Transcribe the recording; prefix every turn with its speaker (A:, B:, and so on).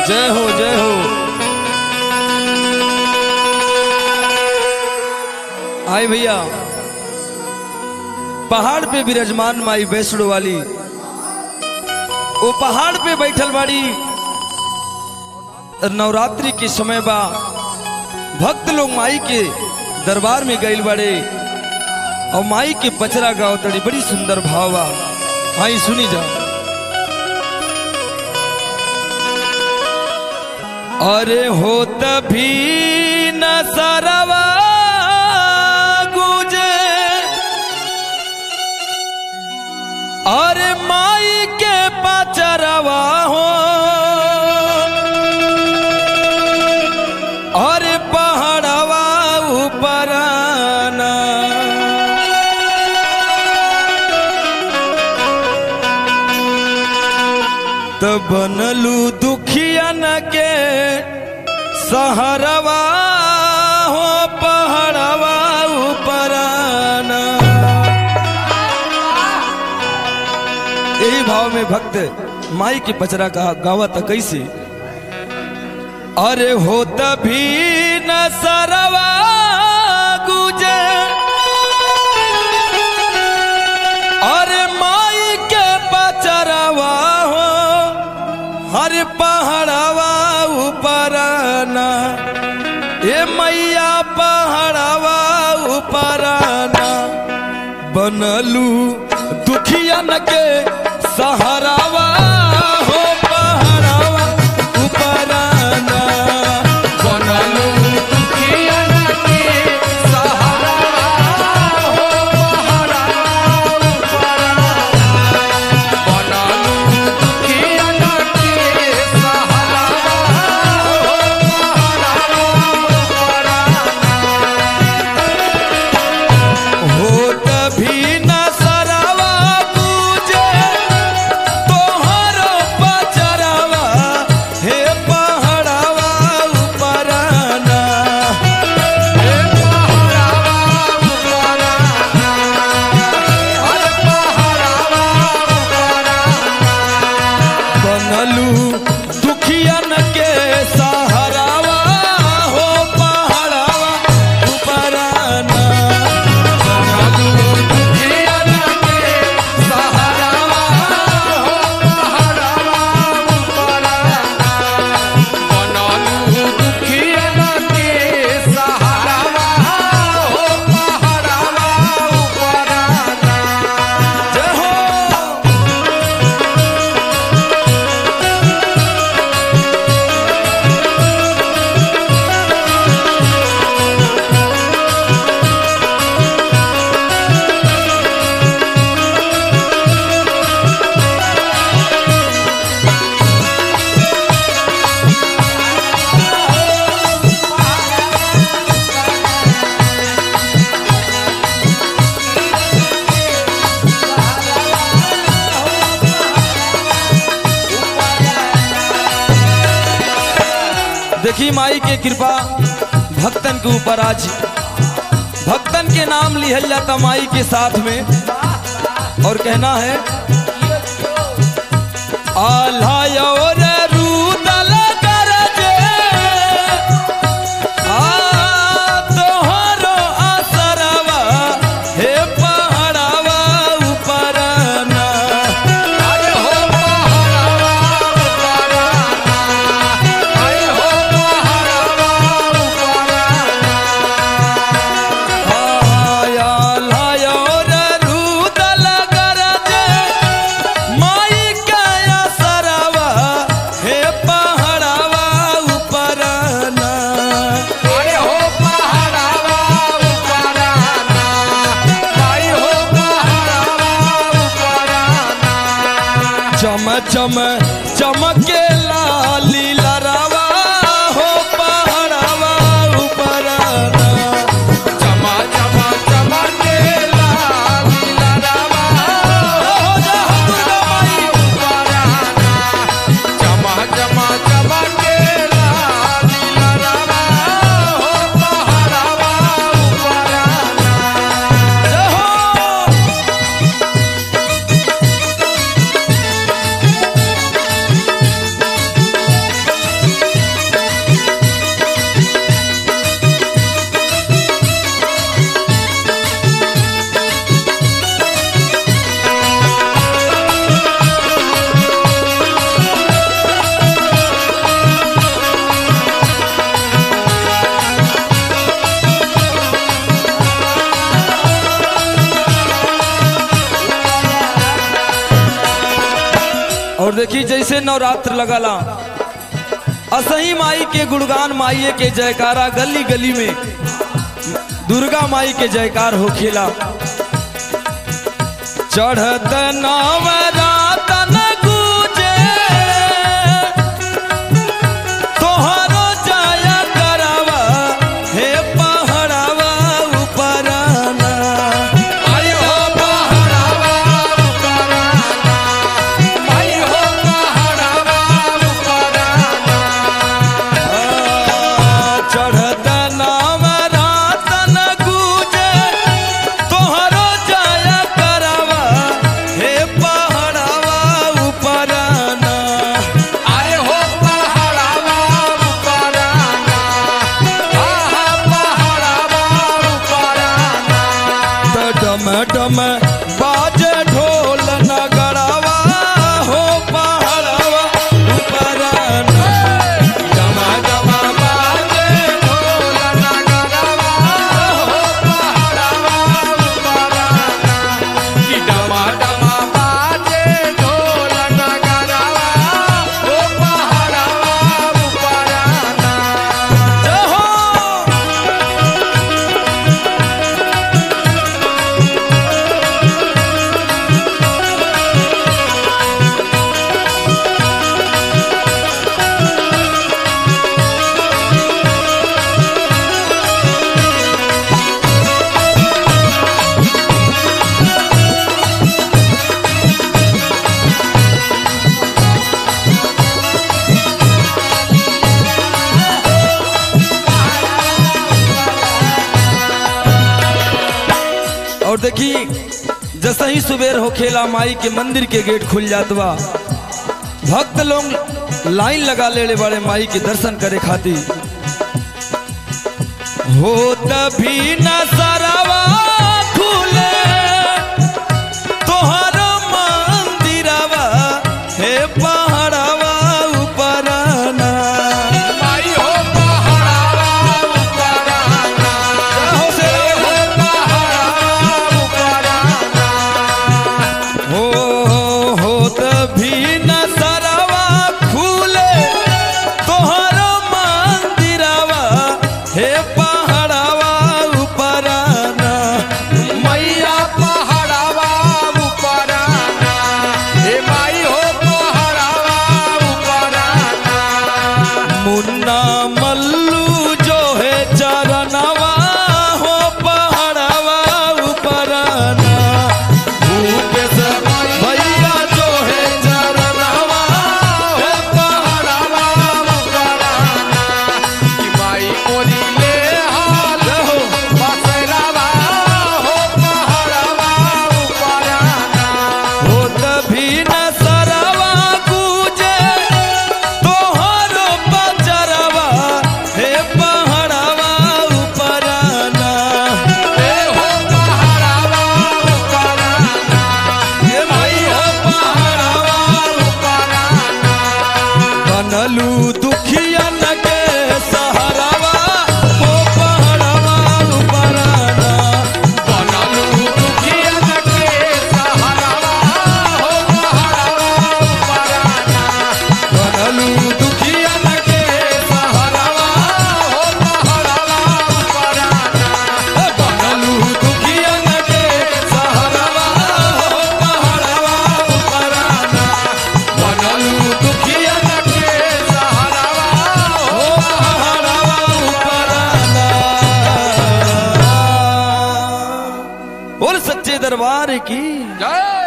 A: जय हो जय हो। आए भैया, पहाड़ पे विराजमान माई वैष्णो वाली वो पहाड़ पे बैठल बाड़ी। नवरात्रि के समय बा, भक्त लोग माई के दरबार में गइल बड़े और माई के पचरा गाओ तड़ी, बड़ी सुंदर भाव बा। आई सुनी जा। अरे होत भी न सरवा गुजे, अरे माई के पचरवा हो, अरे पहाड़वा ऊपराना। तो बनलू दुखियन के सहरवा हो, पहाड़वा ऊपराना। यही भाव में भक्त माई के पचरा का गावत कैसे। अरे होत भी न सरवा गुजे, अरे माई के पचरवा हो, हर पहाड़वा ऊपराना। ए मैया पहाड़वा ऊपराना, बनलू दुखियन के सहारावा हो, पहाड़वा ऊपराना। बनलू दुखियन के सहारावा हो, पहाड़वा ऊपराना। बनलू दुखियन के सहारावा हो, पहाड़वा ऊपराना। होत भी न सरवा गुजे, तोहर पचरवा हे पहाड़वा ऊपराना। हे पहाड़वा ऊपराना, अरे पहाड़वा ऊपराना। बनलू दुखियन के सहारावा हो, पहाड़वा ऊपराना। बनलू दुखियन के सहारावा हो, पहाड़वा ऊपराना। बनलू दुखियन के सहारावा हो, पहाड़वा ऊपराना। जय हो। देखी माई के कृपा भक्तन के ऊपर। आज भक्तन के नाम लिहल जाता माई के साथ में, और कहना है आल्हा और रूदल गरजे, तोहरो असरवा हे पहाड़वा ऊपराना। अरे हो पहाड़वा ऊपराना, अरे हो पहाड़वा ऊपराना। आल्हा और रूदल गरजे, माई के असरवा हे पहाड़वा ऊपराना। अरे हो पहाड़वा ऊपराना, माई हो पहाड़वा ऊपराना। चम चम चमके लाली लरावा हो, पहाड़वा ऊपराना। चम चम चमके लाली लरावा हो, दुर्गा माई ऊपराना। चम चम चमके लाली लरावा हो, पहाड़वा ऊपराना। जय हो। और देखी जैसे नवरात्र लगला असही माई के गुणगान माई के जयकारा गली गली में दुर्गा माई के जयकार हो खेला। चढ़त नवरातन गूंजे तोहरो जय करवा हे पहाड़वा ऊपराना।
B: आई हो पहाड़वा ऊपराना, आई हो पहाड़वा ऊपराना।
A: चढ़त नवरातन गूंजे तोहरो जय करवा हे पहाड़वा ऊपराना।
B: आए हो पहाड़वा ऊपराना, आहा पहाड़वा ऊपराना।
A: डम डम बाजे ढोल नगरवा हो पहाड़वा ऊपराना।
B: डम डम बाजे ढोल नगरवा हो पहाड़वा ऊपराना। कि डम डम बाजे ढोल नगरवा हो पहाड़वा ऊपराना।
A: जय हो। और देखी जैसे ही सुबेर हो खेला माई के मंदिर के गेट खुल जात बा। भक्त लोग लाइन लगा ले बड़े माई के दर्शन करे खातिर। हो तभी न सरवा खुले तोहर मंदिरवा हे पहाड़वा ऊपराना।
B: आई हो पहाड़वा ऊपराना,
A: हो से
B: हो पहाड़वा ऊपराना।
A: हो तभी न सरवा खुले तोहर मंदिरवा हे पहाड़वा ऊपराना।
B: मैया पहाड़वा ऊपराना, हे माई हो पहाड़वा ऊपराना।
A: मुन्ना मल्लू जो है चरणवा हो पहाड़वा ऊपराना। भूपेश भैया जो है चरणवा
B: हो पहाड़वा ऊपराना। कि माई मोरी ले हाल
A: हो
B: बसरावा हो पहाड़वा ऊपराना।
A: हो तभी न सरवा गूंजे तोहर बचरवा हे पहाड़वा ऊपराना।
B: हे हो पहाड़वा ऊपराना,
A: हे माई हो पहाड़वा
B: ऊपराना।
A: बनलू दुखियन के सहारावा हो पहाड़वा ऊपराना।
B: बनलू दुखियन के सहारावा हो पहाड़वा ऊपराना।
A: बनलू दुखियन के सहारावा
B: हो पहाड़वा ऊपराना।
A: बनलू दुखियन के सहारावा हो पहाड़वा ऊपराना। बनलू दुखियन के सहारावा हो पहाड़वा ऊपराना। बोल सच्चे दरबार की
B: जय।